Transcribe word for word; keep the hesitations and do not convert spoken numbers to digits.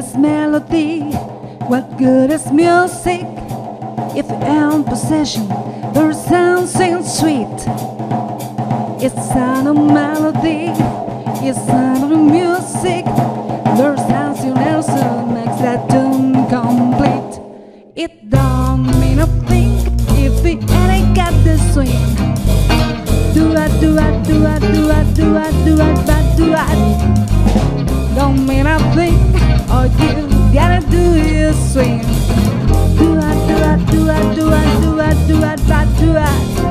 is melody? What good is music if you own possession? There's something sweet. It's not a melody, it's not a music. There's something else that makes that tune complete. It don't mean a thing if it ain't got the swing. Do it, do it, do it, do it, do it, do it, but do it. Don't mean a thing, all you gotta do is swing. Do it, do it, do it, do it, do it, do it, but do it.